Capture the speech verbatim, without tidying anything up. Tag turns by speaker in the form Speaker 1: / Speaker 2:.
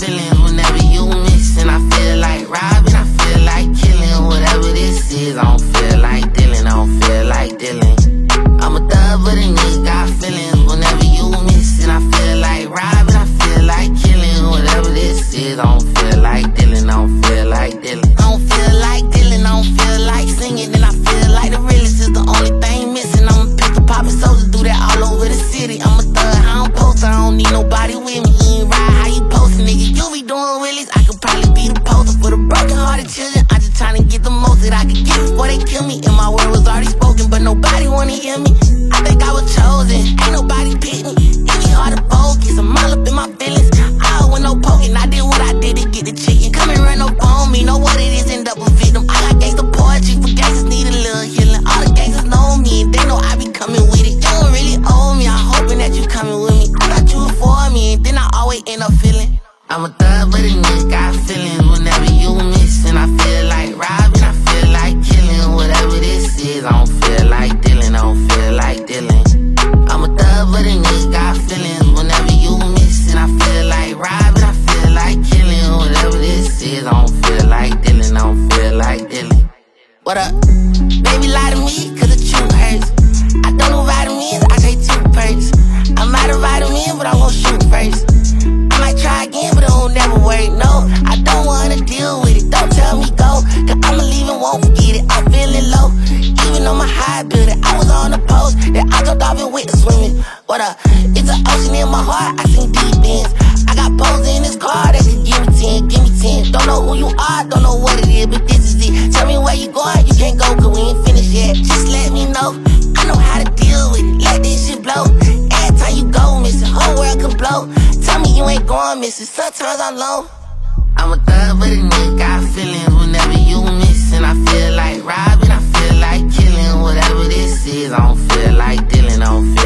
Speaker 1: feelings whenever you missing. I feel like robbing, I feel like killing. Whatever this is, I don't feel like dealing, I don't feel like dealing. I'm a thug, but a nigga got feelings whenever you missing. I feel like robbing, I feel like killing. Whatever this is, I don't feel like dealing, I don't feel like dealing. I don't feel like dealing, I don't feel like singing. Then I feel like the realest is the only thing missing. I'm a pistol poppin' soldier, do that all over the city. I'm a thug, I don't post, I don't need nobody with me. You ain't ride how you postin', nigga, you be doing willies. I could probably be the poster for the broken hearted children. I just tryna get the most that I could get before they kill me. And my word was already spoken, but nobody wanna hear me. I think I was chosen, ain't nobody pick me. It be hard to focus, I'm all up in my feelings. I don't want no poking, I did what I did to get the chicken. Come and run up on me, know what it is, end up a victim. I got gangsta poetry, for gangsters need a little healing. All the gangsters know me, and they know I be coming with it. You don't really owe me, I'm hoping that you coming with me. I thought you were for me, and then I always end up feeling. I'm a thug, but a nigga got feelings whenever you missing. I feel like robbing, I feel like killing. Whatever this is, I don't feel like dealing, I don't feel like dealing. I'm a thug, but a nigga got feelings whenever you missing. I feel like robbing, I feel like killing. Whatever this is, I don't feel like dealing, I don't feel like dealing. What up? Baby, lie to me, cause the truth hurts. I don't know vitamins, I take two perks. I'm out of vitamins, but I won't shoot first. I might try again, but it won't never work, no. I don't wanna deal with it, don't tell me go. Cause I'ma leave and won't forget it, I'm feeling low. Even on my high building, I was on the post that I jumped off and went swimming. What up? It's an ocean in my heart, I seen deep ends. I got poses in this car that can give me ten, give me ten. Don't know who you are, don't know what it is, but this is it. Tell me where you going, you can't go cause we ain't finished yet. Just let me know, I know how to deal with it, let this shit blow. Every time you go missing, whole world can blow. Tell me you ain't going missing, sometimes I'm low. I'm a thug, but a nigga got feelings whenever you missing. I feel like robbing, I feel like killing. Whatever this is, I don't feel like dealing, I don't feel